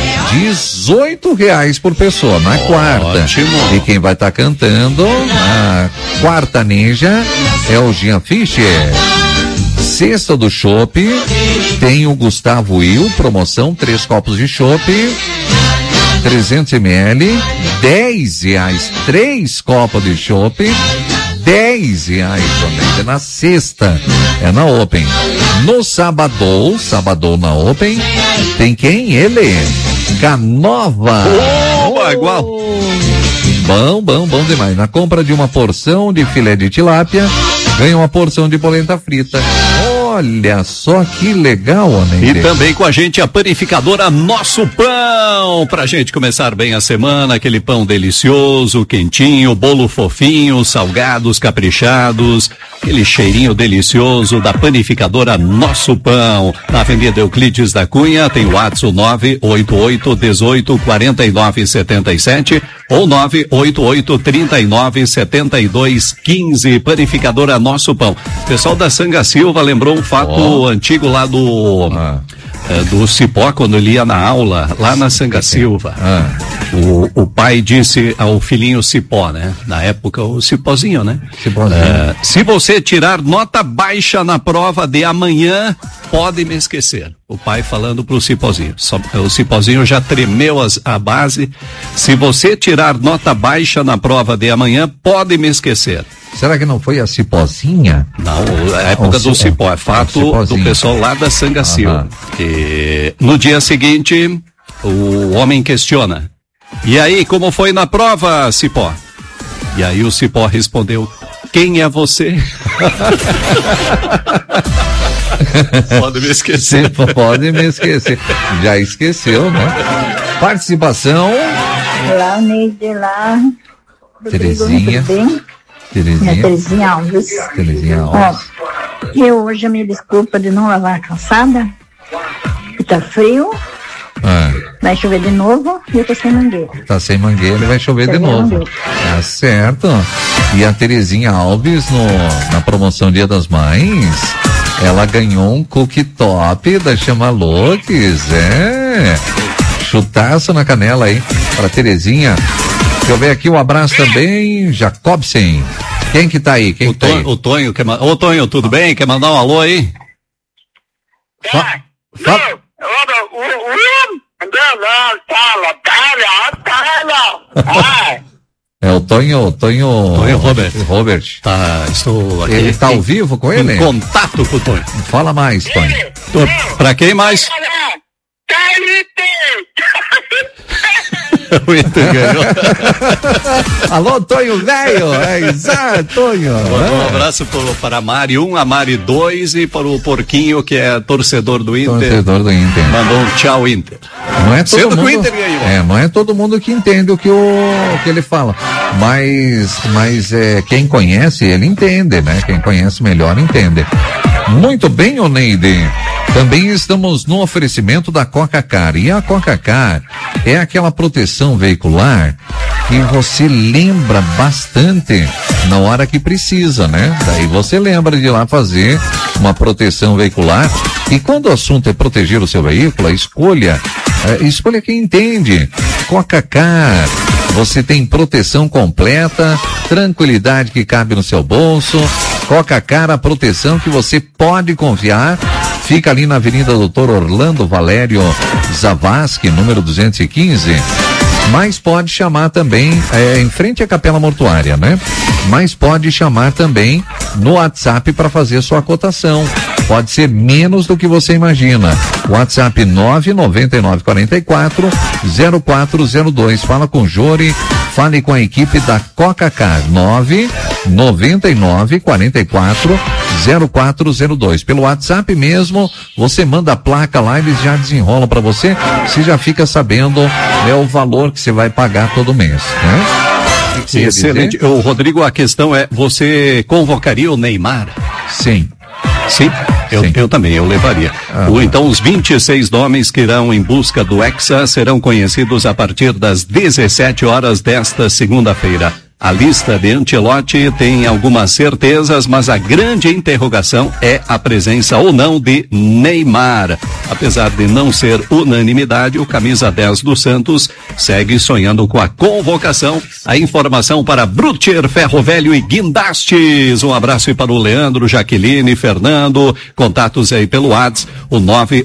Speaker 1: R$18 por pessoa, na quarta.
Speaker 7: Ótimo.
Speaker 1: E quem vai estar cantando a quartaneja é o Jean Fischer. Sexta do chopp, tem o Gustavo Will, promoção, 3 copos de chopp, 300 ml, R$10, 3 copos de chopp, R$10 somente. Na sexta, é na Open. No sábado na Open, tem quem? Ele, Canova.
Speaker 7: Igual.
Speaker 1: Bom demais. Na compra de uma porção de filé de tilápia, ganha uma porção de polenta frita. Olha só que legal, né?
Speaker 7: E também com a gente a panificadora Nosso Pão, pra gente começar bem a semana, aquele pão delicioso, quentinho, bolo fofinho, salgados caprichados, aquele cheirinho delicioso da panificadora Nosso Pão. Na Avenida Euclides da Cunha, tem o WhatsApp 988-18-49-77 ou 988-39-72-15. Panificadora Nosso Pão. O pessoal da Sanga Silva lembrou um fato antigo lá do Cipó, quando ele ia na aula, lá na Sanga Silva. O pai disse ao filhinho Cipó, né? Na época, o Cipózinho, né? Se você tirar nota baixa na prova de amanhã, pode me esquecer. O pai falando pro Cipózinho. O Cipózinho já tremeu a base. Se você tirar nota baixa na prova de amanhã, pode me esquecer.
Speaker 1: Será que não foi a Cipózinha?
Speaker 7: Não, a época do Cipó, é fato do pessoal lá da Sanga Silva. E no dia seguinte, o homem questiona: e aí, como foi na prova, Cipó? E aí o Cipó respondeu: quem é você? Pode me esquecer.
Speaker 1: Pode me esquecer. Já esqueceu, né? Participação.
Speaker 3: Olá, Neide, lá.
Speaker 1: Terezinha.
Speaker 3: Minha Terezinha Alves.
Speaker 1: Terezinha Alves.
Speaker 3: Ó, eu hoje me desculpa de não lavar a calçada, que tá frio. Vai chover de novo e eu tô sem mangueira.
Speaker 1: Tá sem mangueira e vai chover de novo. Tá certo. E a Terezinha Alves, na promoção Dia das Mães, ela ganhou um cooktop da Chamalux. Chutaço na canela aí pra Terezinha. Deixa eu ver aqui um abraço também, Jacobsen. Quem que tá aí? Quem que tá aí?
Speaker 7: O Tonho, Ô Tonho, tudo bem? Quer mandar um alô aí?
Speaker 1: É o Tonho Robert.
Speaker 7: Estou aqui.
Speaker 1: Ele tá ao vivo com ele?
Speaker 7: Em contato com o Tonho.
Speaker 1: Fala mais, Tonho.
Speaker 7: Pra quem mais? O Inter ganhou.
Speaker 1: Alô, Tonho velho. Exato, Tonho.
Speaker 7: Um abraço para a Mari 1, a Mari 2 e para o Porquinho, que é torcedor do Inter.
Speaker 1: Torcedor do Inter.
Speaker 7: Mandou um tchau, Inter.
Speaker 1: Não é todo
Speaker 7: Sendo
Speaker 1: mundo,
Speaker 7: que o Inter ganhou.
Speaker 1: Não é todo mundo que entende o que ele fala. Mas quem conhece, ele entende, né? Quem conhece melhor entende. Muito bem, Oneide. Também estamos no oferecimento da Coca-Car. E a Coca-Car é aquela proteção veicular que você lembra bastante na hora que precisa, né? Daí você lembra de ir lá fazer uma proteção veicular. E quando o assunto é proteger o seu veículo, escolha quem entende. Coca-Car. Você tem proteção completa, tranquilidade que cabe no seu bolso. Coca-Car, a proteção que você pode confiar. Fica ali na Avenida Doutor Orlando Valério Zavascki, número 215. Mas pode chamar também, em frente à Capela Mortuária, né? Mas pode chamar também no WhatsApp para fazer sua cotação. Pode ser menos do que você imagina. WhatsApp 999440402. Fala com o Jori, fale com a equipe da Coca-Car. 999440402. Pelo WhatsApp mesmo, você manda a placa lá, eles já desenrolam para você. Você já fica sabendo, né, o valor que você vai pagar todo mês, né?
Speaker 7: Excelente. O Rodrigo, a questão é, você convocaria o Neymar?
Speaker 1: Sim.
Speaker 7: Sim? Eu também, eu levaria. Então, os 26 nomes que irão em busca do Hexa serão conhecidos a partir das 17 horas desta segunda-feira. A lista de Ancelotti tem algumas certezas, mas a grande interrogação é a presença ou não de Neymar. Apesar de não ser unanimidade, o camisa 10 do Santos segue sonhando com a convocação. A informação para Brutcher, Ferro Velho e Guindastes. Um abraço aí para o Leandro, Jaqueline, Fernando. Contatos aí pelo WhatsApp, o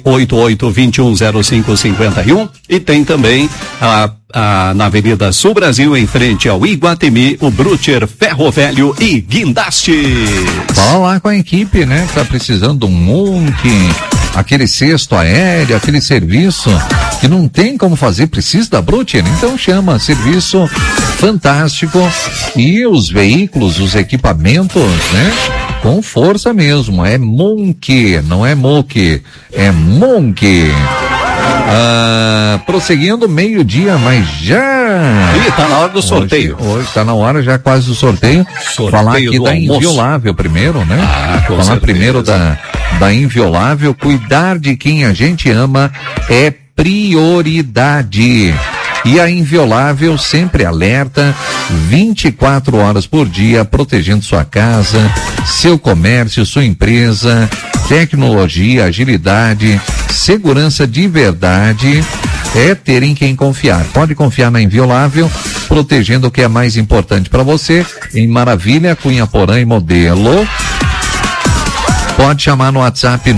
Speaker 7: 988-210551. E tem também na Avenida Sul Brasil, em frente ao Iguatemi, o Brutcher, Ferro Velho e Guindastes.
Speaker 1: Fala lá com a equipe, né? Tá precisando de um monte, aquele cesto aéreo, aquele serviço que não tem como fazer, precisa da Brutcher, então chama, serviço fantástico. E os veículos, os equipamentos, né? com força mesmo, é Monk, não é Moque, é Monk. Prosseguindo, meio-dia, mas já.
Speaker 7: Ih, tá na hora do sorteio.
Speaker 1: Hoje tá na hora já quase do sorteio. Falar aqui da Inviolável primeiro, né? Falar certeza. Primeiro da Inviolável. Cuidar de quem a gente ama é prioridade. E a Inviolável sempre alerta, 24 horas por dia, protegendo sua casa, seu comércio, sua empresa, tecnologia, agilidade, segurança de verdade, é ter em quem confiar. Pode confiar na Inviolável, protegendo o que é mais importante para você, em Maravilha, Cunha Porã e Modelo. Pode chamar no WhatsApp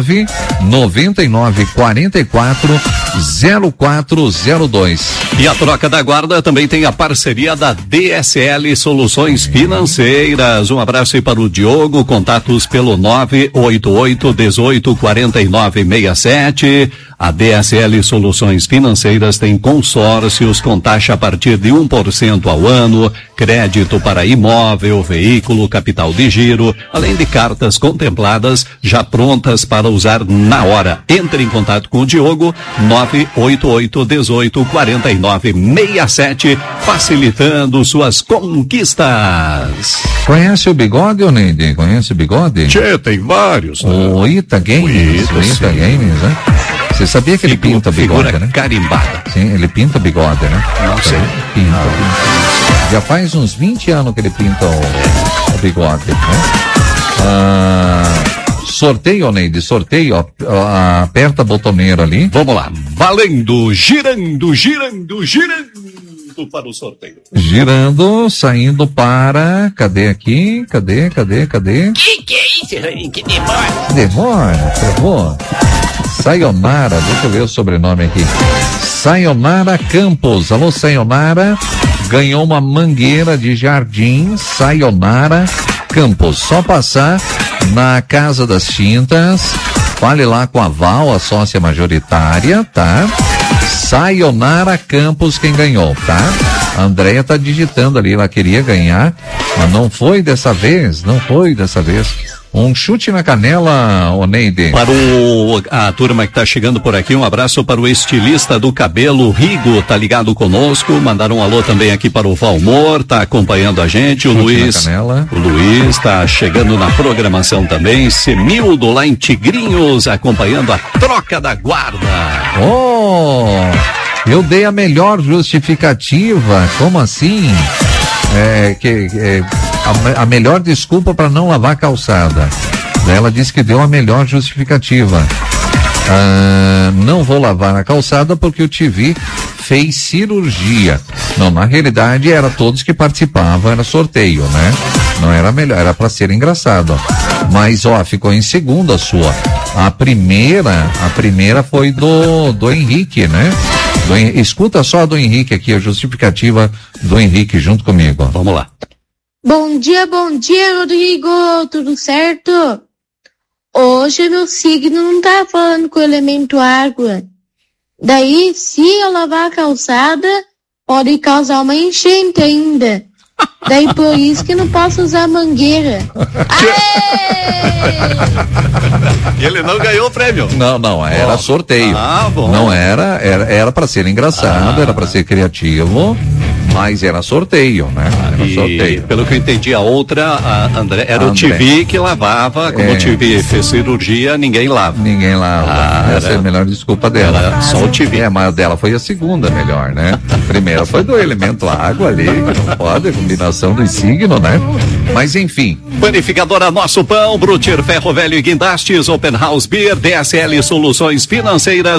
Speaker 1: 999440402.
Speaker 7: E a troca da guarda também tem a parceria da DSL Soluções Financeiras. Um abraço aí para o Diogo, contatos pelo 988-184967. A DSL Soluções Financeiras tem consórcios com taxa a partir de 1% ao ano, crédito para imóvel, veículo, capital de giro, além de cartas contempladas já prontas para usar na hora. Entre em contato com o Diogo, 988-184967, facilitando suas conquistas.
Speaker 1: Conhece o Bigode, ô Neide? Conhece o Bigode?
Speaker 7: Tchê, tem vários.
Speaker 1: Né? O Ita Games, né? Você sabia que ele pinta bigode, né?
Speaker 7: Carimbada.
Speaker 1: Sim, ele pinta bigode, né?
Speaker 7: Não sei.
Speaker 1: Pinta. Já faz uns 20 anos que ele pinta o bigode, né? Sorteio, Neide, sorteio, aperta a botoneira ali.
Speaker 7: Vamos lá, valendo, girando para o sorteio.
Speaker 1: Girando, saindo para, cadê aqui? Cadê?
Speaker 8: Que é isso, Raninho? Que demora?
Speaker 1: Demora, por favor. Sayonara, deixa eu ver o sobrenome aqui. Sayonara Campos. Alô, Sayonara. Ganhou uma mangueira de jardim. Sayonara Campos. Só passar na Casa das Tintas. Fale lá com a Val, a sócia majoritária, tá? Sayonara Campos quem ganhou, tá? A Andréia tá digitando ali, ela queria ganhar, mas não foi dessa vez. Um chute na canela, ô Neide.
Speaker 7: Para a turma que tá chegando por aqui, um abraço para o estilista do cabelo, Rigo, tá ligado conosco. Mandaram um alô também aqui para o Valmor, tá acompanhando a gente. O Luiz tá chegando na programação também. Semildo lá em Tigrinhos, acompanhando a troca da guarda.
Speaker 1: Eu dei a melhor justificativa. Como assim? A melhor desculpa para não lavar a calçada. Ela disse que deu a melhor justificativa. Não vou lavar a calçada porque o TV fez cirurgia. Não, na realidade era todos que participavam, era sorteio, né? Não era melhor, era para ser engraçado. Mas, ficou em segundo a sua. A primeira foi do Henrique, né? Escuta só a do Henrique aqui, a justificativa do Henrique junto comigo.
Speaker 7: Vamos lá.
Speaker 14: Bom dia, Rodrigo, tudo certo? Hoje meu signo não tá falando com o elemento água. Daí, se eu lavar a calçada, pode causar uma enchente ainda. Daí por isso que não posso usar mangueira.
Speaker 7: E ele não ganhou o prêmio.
Speaker 1: Não, era sorteio.
Speaker 7: Bom.
Speaker 1: Não era para ser engraçado, era para ser criativo. Mas era sorteio, né? Sorteio.
Speaker 7: Pelo que eu entendi, a André, era o TV que lavava. Como o TV fez cirurgia, ninguém lava.
Speaker 1: Essa é a melhor desculpa dela.
Speaker 7: Era só o TV.
Speaker 1: Mas a dela foi a segunda melhor, né? A primeira foi do elemento água ali, que não pode, a combinação dos signos, né? Mas enfim.
Speaker 7: Panificadora Nosso Pão, Brutir Ferro Velho e Guindastes, Open House Beer, DSL Soluções Financeiras.